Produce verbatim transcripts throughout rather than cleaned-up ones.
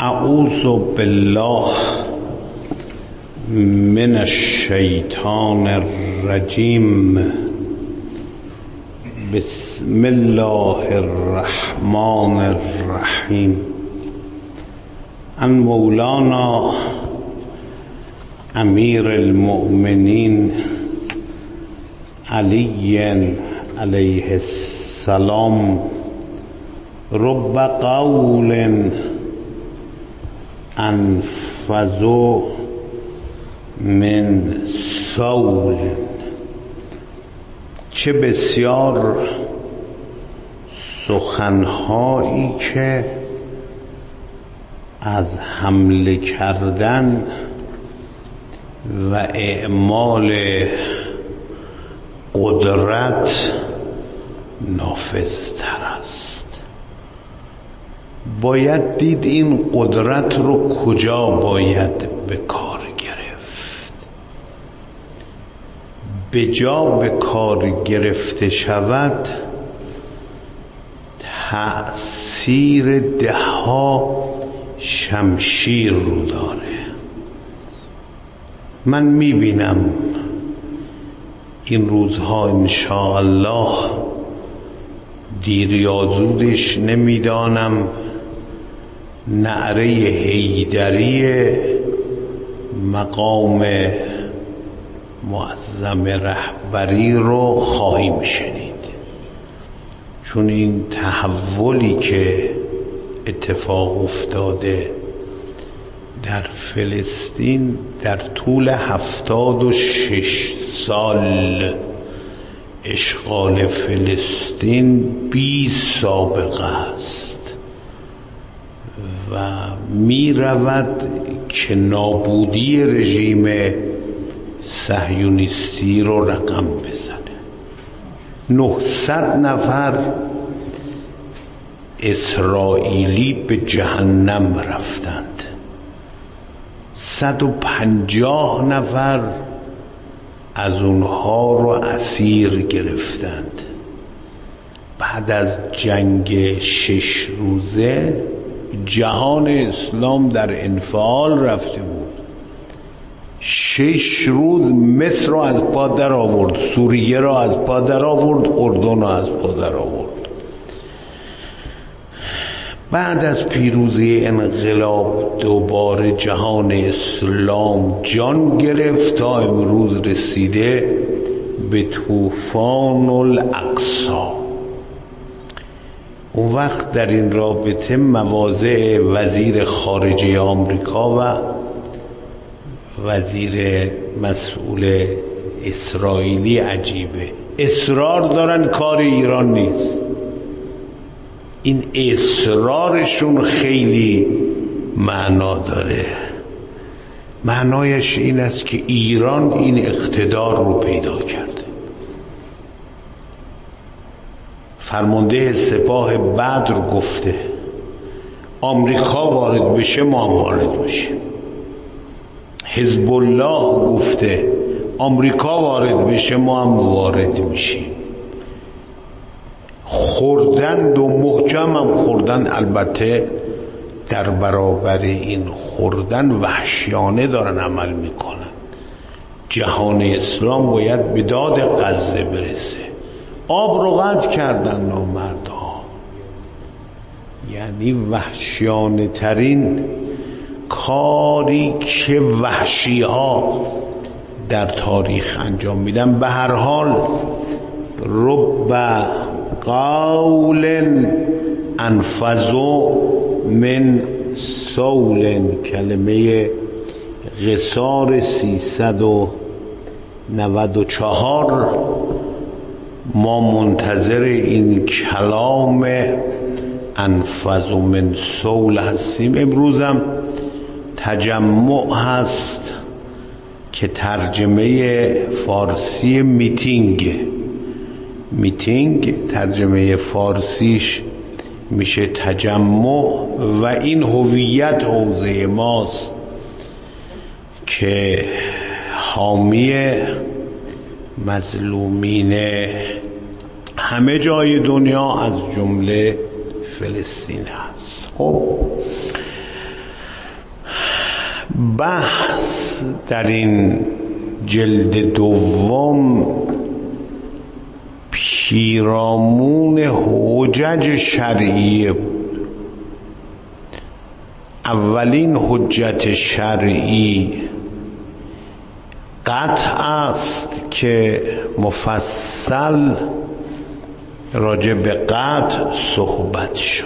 اعوذ بالله من الشیطان الرجیم. بسم الله الرحمن الرحیم. عن مولانا امیر المؤمنین علی علیه السلام رب قول انفذ من صول. چه بسیار سخنهایی که از حمله کردن و اعمال قدرت نافذتر است. باید دید این قدرت رو کجا باید به کار گرفت. به جا به کار گرفته شود تأثیر ده ها شمشیر رو داره. من میبینم این روزها انشاءالله، دیر یا زودش نمیدانم، نعره حیدری مقام معظم رهبری رو خواهیم شنید، چون این تحولی که اتفاق افتاده در فلسطین در طول هفتاد و شش سال اشغال فلسطین بی سابقه است و می رود که نابودی رژیم صهیونیستی رو رقم بزنه. نهصد نفر اسرائیلی به جهنم رفتند، صد و پنجاه نفر از اونها رو اسیر گرفتند. بعد از جنگ شش روزه جهان اسلام در انفعال رفته بود. شش روز مصر رو از پا در آورد، سوریه رو از پا در آورد، اردن رو از پا در آورد. بعد از پیروزی انقلاب دوباره جهان اسلام جان گرفت تا امروز رسیده به طوفان الاقصی. اون وقت در این رابطه مواضع وزیر خارجه آمریکا و وزیر مسئول اسرائیلی عجیبه. اصرار دارن کار ایران نیست. این اصرارشون خیلی معنا داره. معنایش این است که ایران این اقتدار رو پیدا کرده. فرمانده سپاه بدر گفته آمریکا وارد بشه ما هم وارد بشیم. حزب الله گفته آمریکا وارد بشه ما هم وارد میشیم. خوردند و محکم هم خوردن. البته در برابر این خوردن وحشیانه دارن عمل میکنن. جهان اسلام باید به داد غزه برسه. آب رو قطع کردن نامردها، یعنی وحشیانه ترین کاری که وحشی ها در تاریخ انجام میدن. به هر حال رب قول انفذ من صول، کلمه قصار سیصد و نود و چهار. ما منتظر این کلام انفذ من صول هستیم. امروزم تجمع هست که ترجمه فارسی میتینگ میتینگ ترجمه فارسیش میشه تجمع و این هویت حوزه ماست که حامی مظلومین همه جای دنیا از جمله فلسطین هست. خب بحث در این جلد دوم پیرامون حجج شرعیه بود. اولین حجت شرعی قطع است که مفصل راجع به قطع صحبت شد.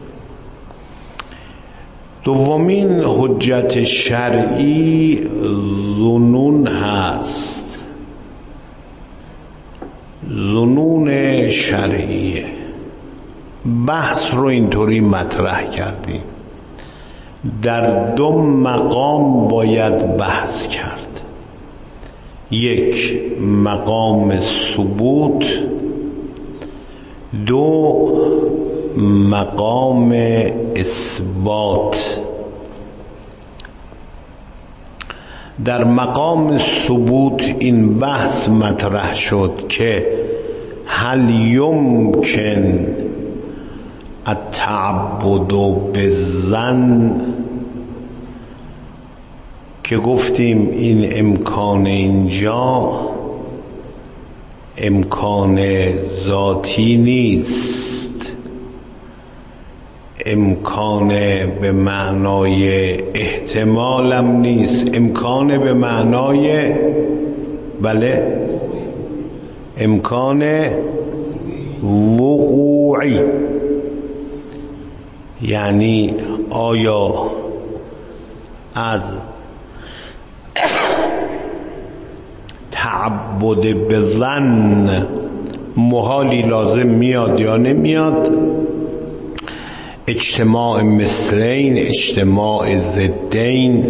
دومین حجت شرعی ظنون هست، ظنون شرعیه. بحث رو اینطوری مطرح کردیم، در دو مقام باید بحث کرد. یک، مقام ثبوت، دو، مقام اثبات. در مقام ثبوت این بحث مطرح شد که هل یمکن التعبد بالظن، که گفتیم این امکان اینجا امکان ذاتی نیست، امکان به معنای احتمالم نیست، امکان به معنای بله امکان وقوعی. یعنی آیا از تعبد به ظن محالی لازم میاد یا نمیاد؟ اجتماع مثلین، اجتماع ضدین،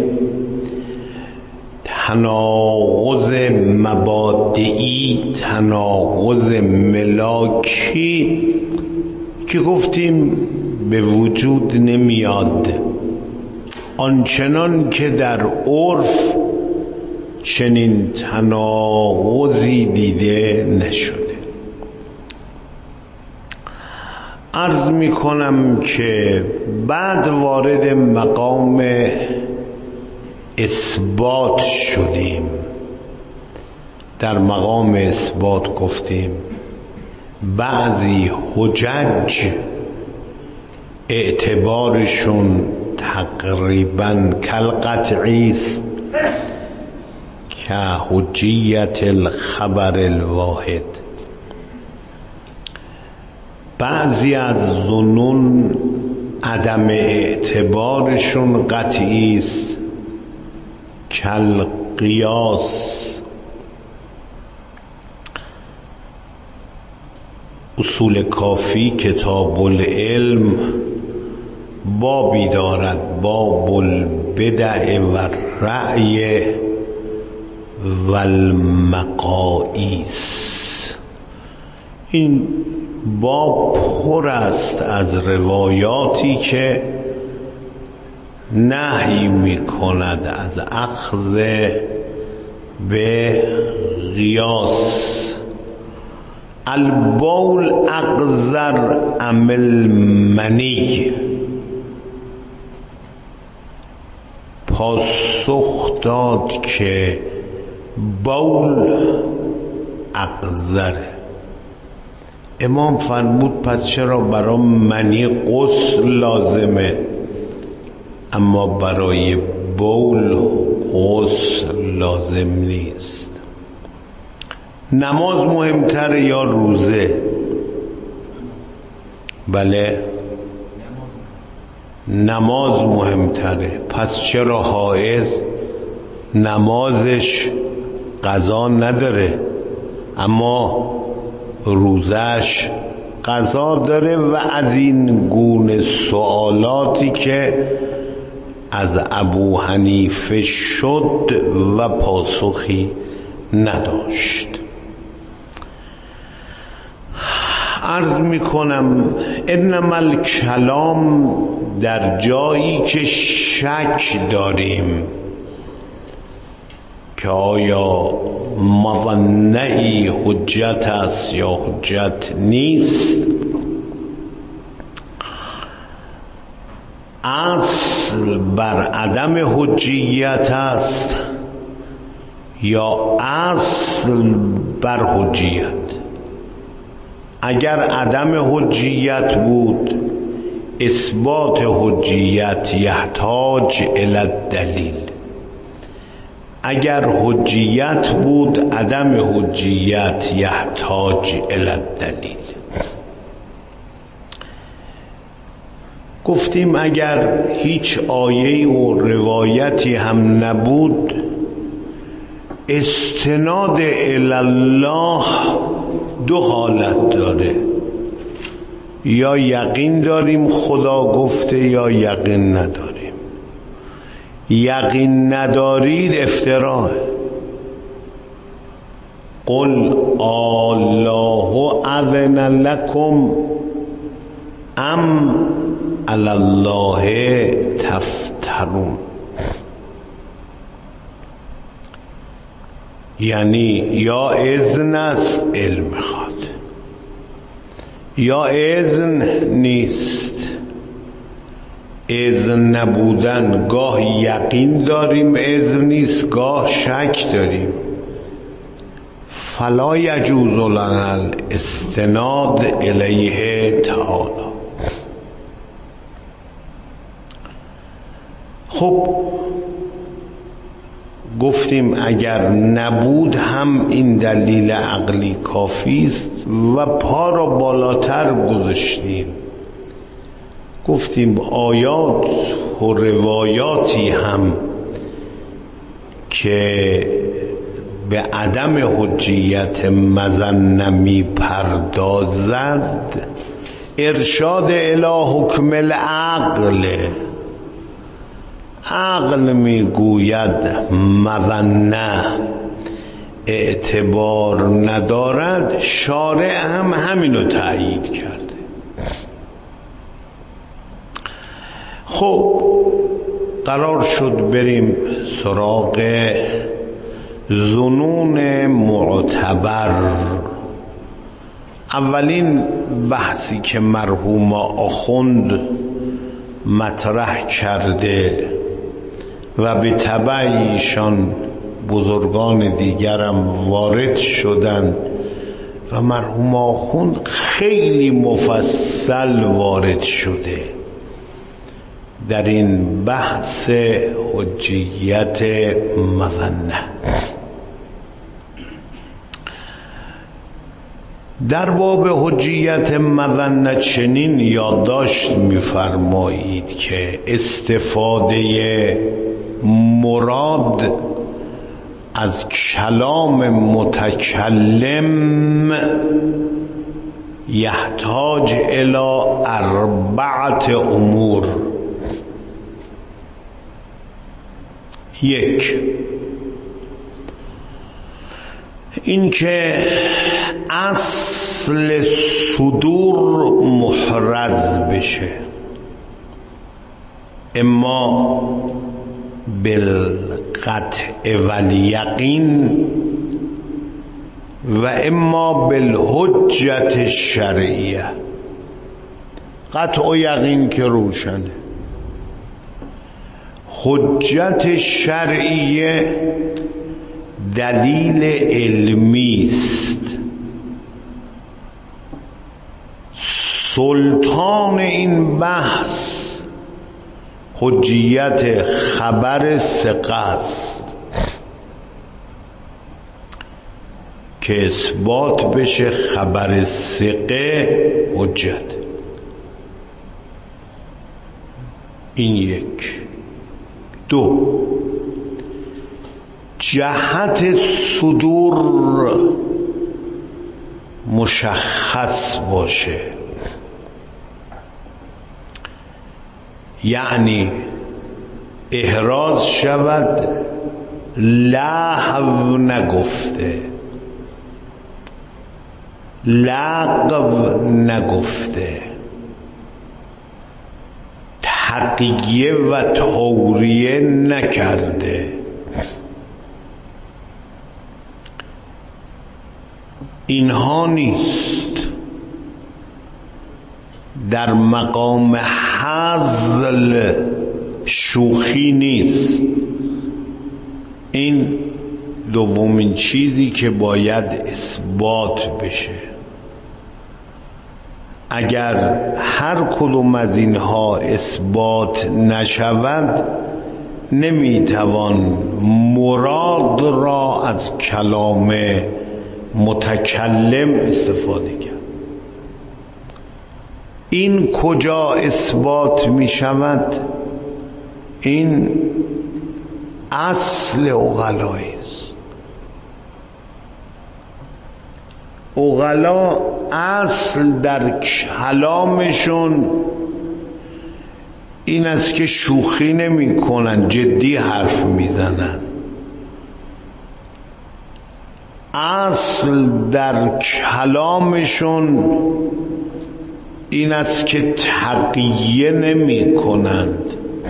تناقض مبادئی، تناقض ملاکی که گفتیم به وجود نمیاد، آنچنان که در عرف چنین تناقضی دیده نشده. عرض می کنم که بعد وارد مقام اثبات شدیم. در مقام اثبات گفتیم بعضی حجج اعتبارشون تقریبا کالقطعی است، که حجیت الخبر الواحد. بعضی از ظنون عدم اعتبارشون قطعی است، کالقیاس. اصول کافی کتاب العلم بابی دارد، باب البدع و رأی و المقاییس. این باب پر است از روایاتی که نهی می کند از اخذ به قیاس. البول اقذر ام المنی، پاسخ داد که بول اقذره. امام فرمود پس چرا برای منی غسل لازمه اما برای بول غسل لازم نیست؟ نماز مهمتره یا روزه؟ بله نماز مهمتره. پس چرا حائض نمازش قضا نداره اما روزش قضا داره؟ و از این گونه سوالاتی که از ابو حنیفه شد و پاسخی نداشت. عرض میکنم انما الکلام در جایی که شک داریم که آیا مظنه‌ای حجت است یا حجت نیست، اصل بر عدم حجیت است یا اصل بر حجیت؟ اگر عدم حجیت بود اثبات حجیت یحتاج الی الدلیل، اگر حجیت بود عدم حجیت یحتاج الی الدلیل. گفتیم اگر هیچ آیه و روایتی هم نبود استناد الی الله دو حالت داره، یا یقین داریم خدا گفته یا یقین نداریم. یقین ندارید افتراه. قل الله اذن لکم ام علی الله تفترون، یعنی یا اذن است علم میخواد یا اذن نیست. اذن نبودن گاه یقین داریم اذن نیست، گاه شک داریم. فلا یجوز لنا الاستناد الیه تعالی. خب گفتیم اگر نبود هم این دلیل عقلی کافی است و پا را بالاتر گذاشتیم. گفتیم آیات و روایاتی هم که به عدم حجیت مظنه می پردازد ارشاد الی حکم العقل. عقل میگوید مظنه اعتبار ندارد، شارع هم همینو تأیید کرده. خب قرار شد بریم سراغ ظنون معتبر. اولین بحثی که مرحوم آخوند مطرح کرده و به تبع ایشان بزرگان دیگرم وارد شدند و مرحوم آخوند خیلی مفصل وارد شده در این بحث حجیت مظنه. در باب حجیت مظنه چنین یادداشت می‌فرمایید که استفاده مراد از کلام متکلم یحتاج الی اربعه امور. یک، این که اصل صدور محرز بشه، اما بالقطع والیقین و اما بالحجت الشرعیه. قطع و یقین که روشنه، حجت شرعیه دلیل علمی است. سلطان این بحث حجیت خبر ثقه است که اثبات بشه خبر ثقه حجت. این یک. دو، جهت صدور مشخص باشه، یعنی احراز شود لحو نگفته، لغو نگفته، تقیه و توریه نکرده. اینها نیست. در مقام هزل شوخی نیست. این دومین چیزی که باید اثبات بشه. اگر هر کدوم از اینها اثبات نشود نمیتوان مراد را از کلام متکلم استفاده کرد. این کجا اثبات می شود؟ این اصل عقلایی است. عقلا اصل در کلامشون این است که شوخی نمی کنن، جدی حرف می زنن. اصل در کلامشون این است که تقیه نمی کنند.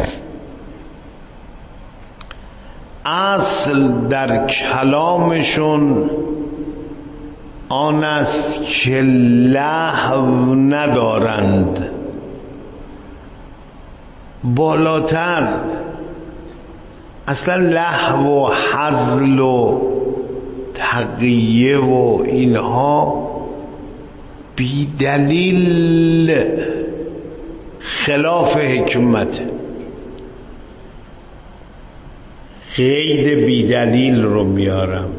اصل در کلامشون آن است که لهو ندارند. بالاتر اصلا لهو و هزل و تقیه و اینها بی دلیل خلاف حکمت. قید بی دلیل رو میارم.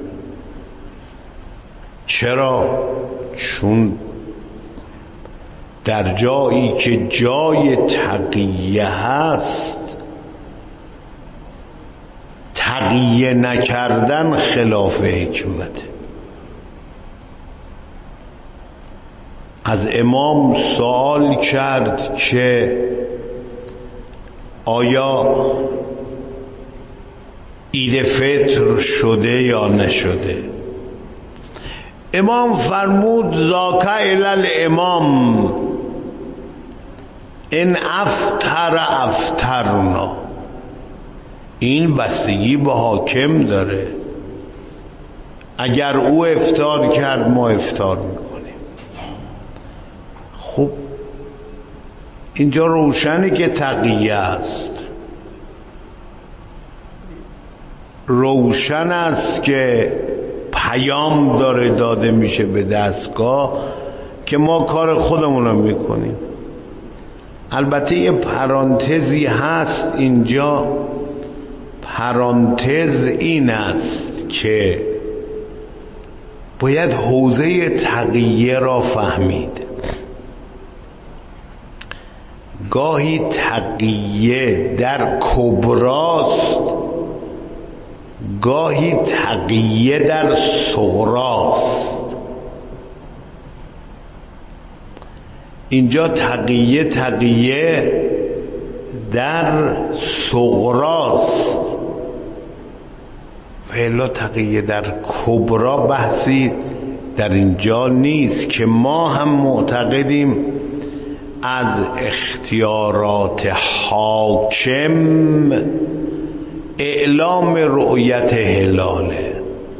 چرا؟ چون در جایی که جای تقیه هست تقیه نکردن خلاف حکمت. از امام سوال کرد که آیا عید فطر شده یا نشده؟ امام فرمود ذاک الی الامام ان افطر افطرنا. این بستگی به حاکم داره. اگر او افطار کرد ما افطار میکنیم. خب اینجا روشنه که تقیه است. روشن است که پیام داره داده میشه به دستگاه که ما کار خودمون رو میکنیم. البته یه پرانتزی هست اینجا. پرانتز این است که باید حوزه تقیه را فهمید. گاهی تقیه در کبراست، گاهی تقیه در صغراست. اینجا تقیه تقیه در صغراست و الا تقیه در کبرا بحثی در اینجا نیست که ما هم معتقدیم از اختیارات حاکم اعلام رؤیت هلاله.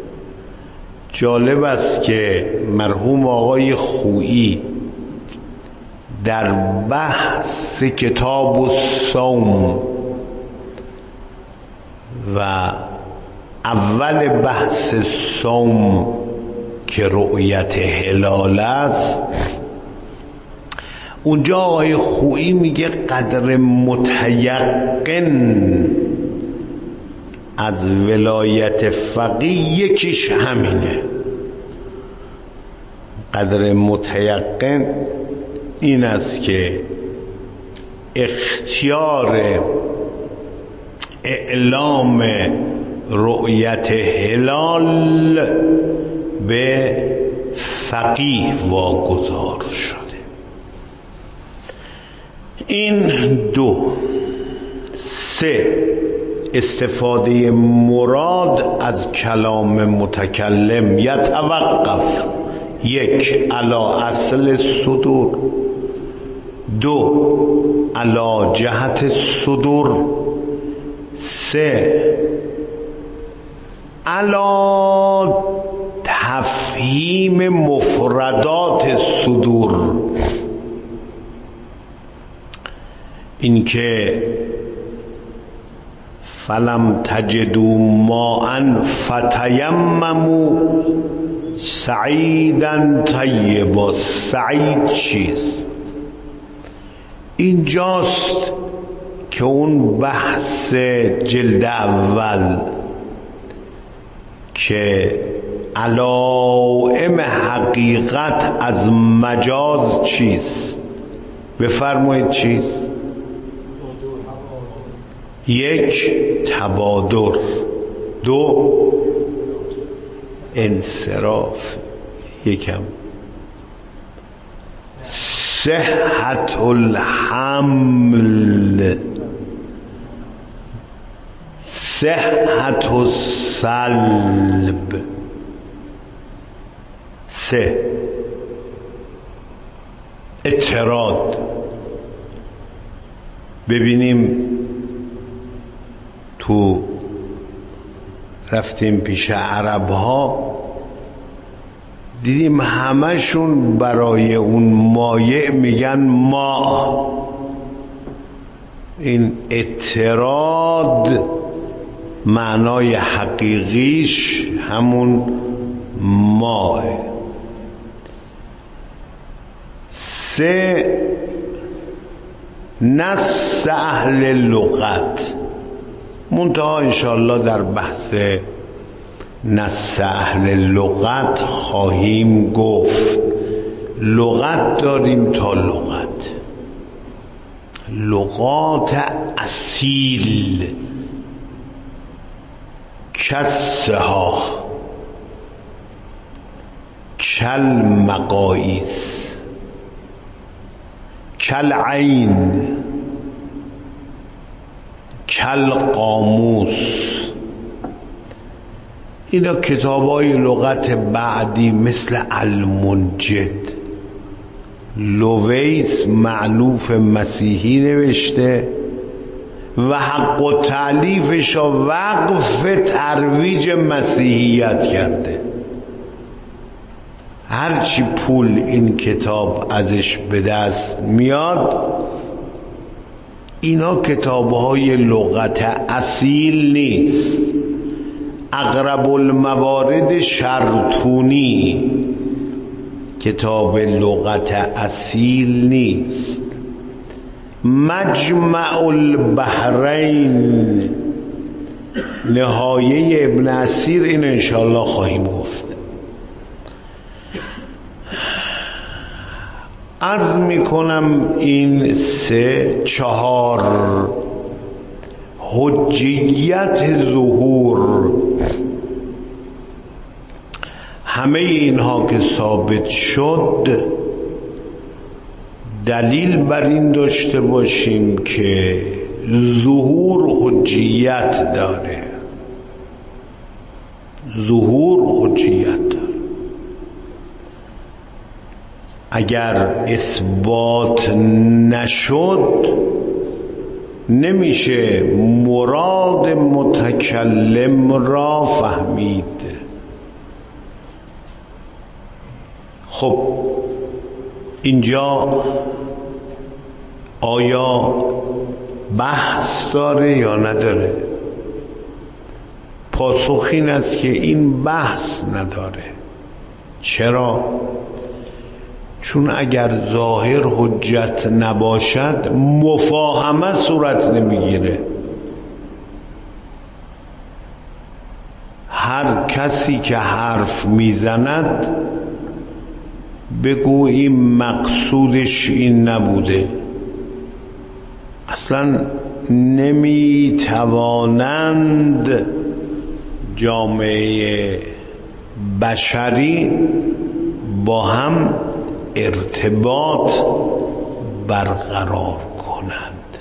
جالب است که مرحوم آقای خویی در بحث کتاب الصوم و اول بحث صوم که رؤیت هلال است، اونجا آقای خویی میگه قدر متیقن از ولایت فقیه یکیش همینه. قدر متیقن این است که اختیار اعلام رؤیت هلال به فقیه واگذار شده. این دو. سه، استفاده مراد از کلام متکلم یتوقف یک علا اصل صدور، دو علا جهت صدور، سه علا تفهیم مفردات صدور. اینکه فلم تجدوا ماء فتیمموا سعیدا طیبا. سعید چیست؟ اینجاست که اون بحث جلد اول که علائم حقیقت از مجاز چیست، بفرمایید چیست؟ یک، تبادر. دو، انصراف. یکم صحت الحمل، صحت السلب. سه، اعتراض. ببینیم تو رفتیم پیش عرب ها دیدیم همشون برای اون مایع میگن ما. این اعتراض معنای حقیقیش همون ماه. سه، نص اهل لغت. منتها انشاءالله در بحث نص اهل لغت خواهیم گفت. لغت داریم تا لغت، لغات اصیل کالسحاق، کالمقاییس، کالعین، کالقاموس. اینا کتابای لغت بعدی مثل المنجد، لویس مألوف مسیحی نوشته و حق و تألیفش را وقف ترویج مسیحیت کرده. هرچی پول این کتاب ازش به دست میاد، اینا کتابهای لغت اصیل نیست. اقرب الموارد شرطونی کتاب لغت اصیل نیست. مجمع البحرین نهایه ابن اسیر، این انشاءالله خواهیم گفت. عرض میکنم این سه. چهار، حجیت ظهور. همه اینها که ثابت شد دلیل بر این داشته باشیم که ظهور حجیت داره. ظهور حجیت داره. اگر اثبات نشد نمیشه مراد متکلم را فهمید. خب اینجا آیا بحث داره یا نداره؟ پاسخ این است که این بحث نداره. چرا؟ چون اگر ظاهر حجت نباشد مفاهمه صورت نمیگیره. هر کسی که حرف میزند بگو این مقصودش این نبوده. اصلا نمیتوانند جامعه بشری با هم ارتباط برقرار کنند.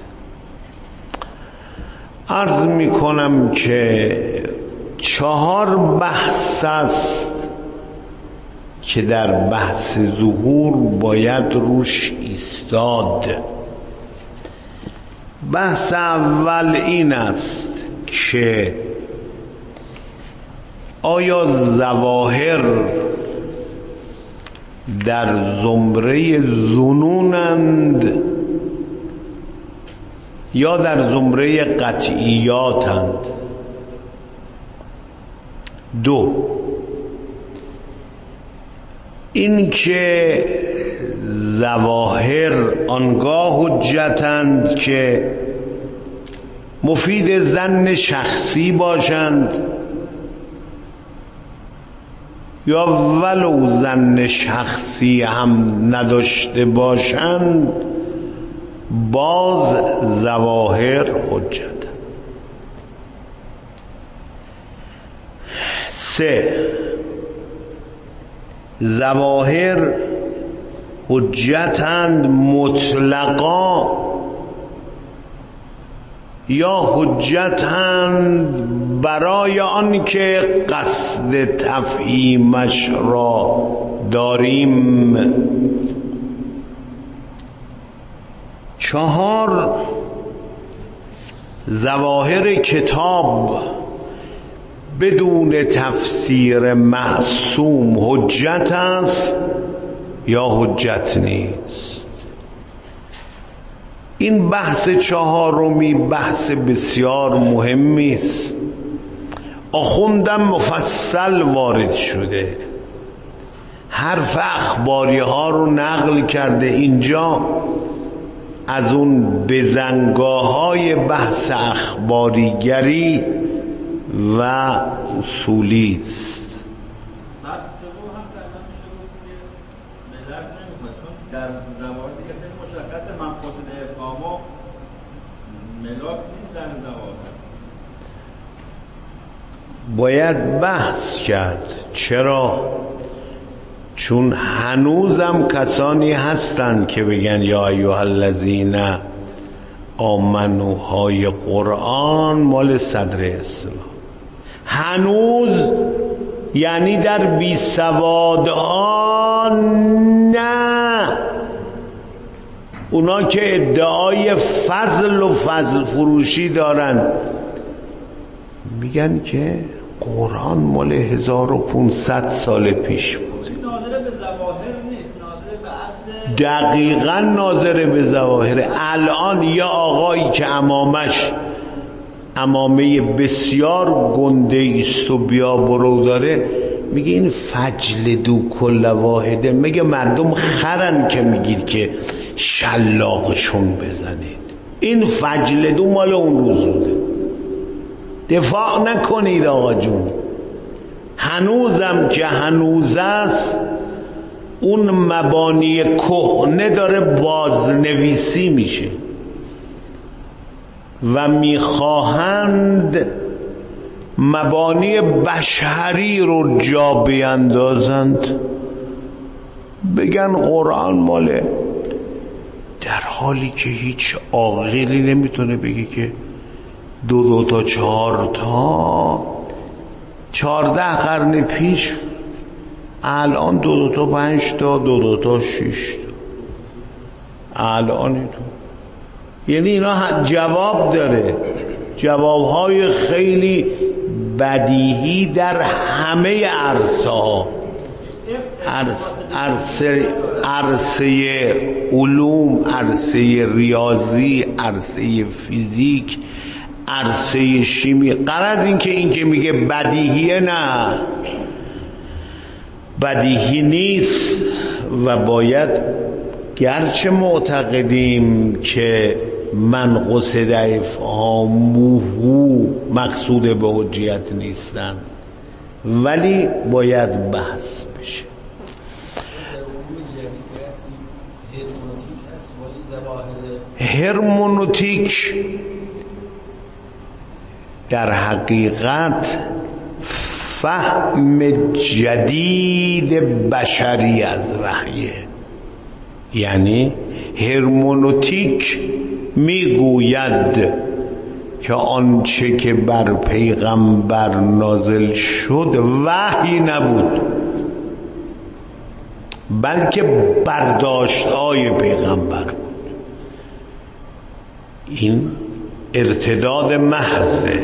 عرض می کنم که چهار بحث است که در بحث ظهور باید روش ایستاد. بحث اول این است که آیا ظواهر در زمره ظنونند یا در زمره قطعیاتند. دو، این که ظواهر آنگاه حجتند که مفید ظن شخصی باشند یا ولو ظن شخصی هم نداشته باشند، باز ظواهر حجت. سه، ظواهر حجتند مطلقا یا حجتند برای آن که قصد تفهیمش را داریم. چهار، ظواهر کتاب بدون تفسیر معصوم حجت است یا حجت نیست. این بحث چهارمی بحث بسیار مهمی است. آخوندم مفصل وارد شده، حرف اخباری ها رو نقل کرده اینجا، از اون بزنگاه های بحث اخباریگری و اصولی است. در زواهر دیگه خیلی مشخصه مقاصد افهام و ملاک نیست در زواهر. باید بحث کرد. چرا؟ چون هنوزم کسانی هستند که بگن یا ایها الذین آمنو های قرآن مال صدر اسلام. هنوز یعنی در بی سوادها نه، اونا که ادعای فضل و فضل فروشی دارن میگن که قرآن مال هزار و پونصد سال پیش بود. ناظر به ظواهر نیست، ناظر به اصل. دقیقاً ناظر به ظواهر. الان یه آقایی که امامش امامه بسیار گنده است و بیا برو داره، میگه این فجل دو کل واحده. میگه مردم خرن که میگید که شلاقشون بزنید. این فجل دو مال اون روز بوده. دفاع نکنید آقا جون. هنوزم که هنوز است اون مبانی کهنه داره بازنویسی میشه و میخواهند مبانی بشری رو جا بیندازند، بگن قرآن ماله، در حالی که هیچ عاقلی نمیتونه بگه که دو دو تا چهار تا چهارده قرن پیش، الان دو دو تا پنج تا دو دو تا شش تا الان تو. یعنی اینا جواب داره، جوابهای خیلی بدیهی در همه عرصه ها، عرصه عرصه علوم، عرصه ریاضی، عرصه فیزیک، عرصه شیمی. غرض این که این که میگه بدیهیه، نه بدیهی نیست و باید، گرچه معتقدیم که من قصد افهامه مقصود به حجیت نیستن، ولی باید بحث بشه. هرمونوتیک در حقیقت فهم جدید بشری از وحیه. یعنی هرمونوتیک میگوید که آنچه که بر پیغمبر نازل شد وحی نبود، بلکه برداشت‌های پیغمبر بود. این ارتداد محضه.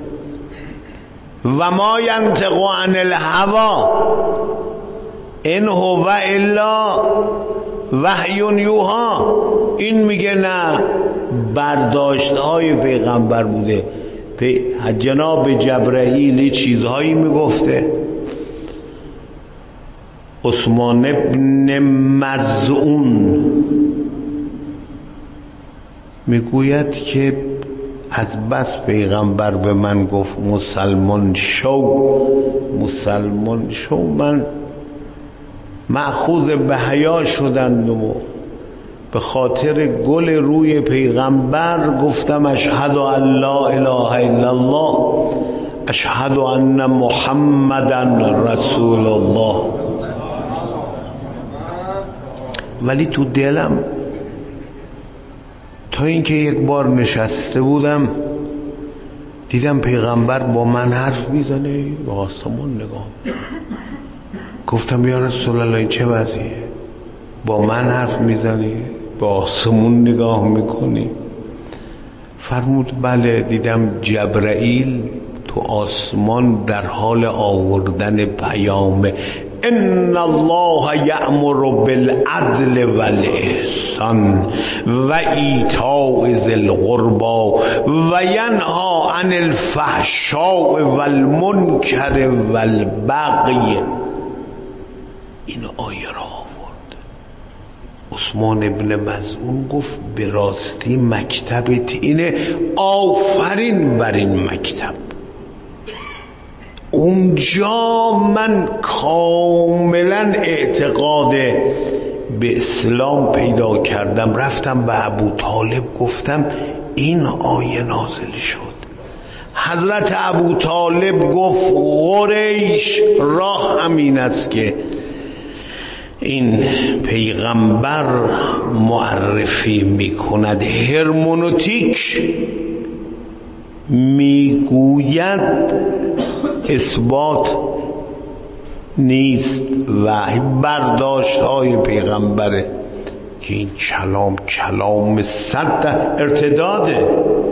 و ما ینطق عن الهوی ان هو الا وحی یوحی. این میگه نه، برداشت های پیغمبر بوده. جناب جبرائیل چیزهایی میگفته. عثمان ابن مظعون میگوید که از بس پیغمبر به من گفت مسلمان شو مسلمان شو، من مأخوذ به حیا شدند و به خاطر گل روی پیغمبر گفتم اشهد ان لا اله الا الله اشهد ان محمدن رسول الله. ولی تو دلم تا اینکه یک بار نشسته بودم دیدم پیغمبر با من حرف میزنه، به آسمون نگاه. گفتم یا رسول الله این چه وضعیه؟ با من حرف میزنی، به آسمون نگاه میکنی؟ فرمود بله، دیدم جبرائیل تو آسمان در حال آوردن پیامه. ان الله یأمر بالعدل والاحسان و ایتاء ذی القربى و ینهی عن الفحشاء والمنکر والبغی. این آیه را آورد. عثمان ابن مظعون گفت به راستی مکتبت اینه، آفرین بر این مکتب. اونجا من کاملا اعتقاد به اسلام پیدا کردم. رفتم به ابو طالب گفتم این آیه نازل شد. حضرت ابو طالب گفت قریش راه همین است که این پیغمبر معرفی میکند. هرمنوتیک میگوید اثبات نیست و برداشت های پیغمبره که این کلام کلام صد ارتداده.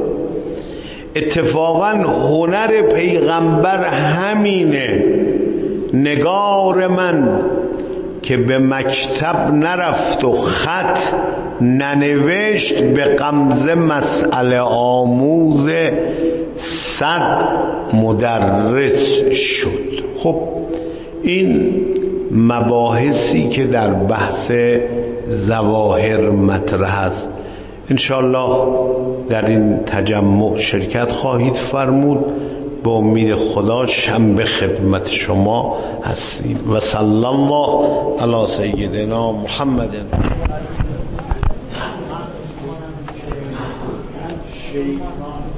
اتفاقا هنر پیغمبر همینه. نگار من که به مکتب نرفت و خط ننوشت، به غمزه مسئله آموز صد مدرس شد. خب این مباحثی که در بحث ظواهر مطرح است، انشاءالله در این تجمع شرکت خواهید فرمود. با امید خدا شنبه خدمت شما هستیم. و صلی الله علی سیدنا محمد.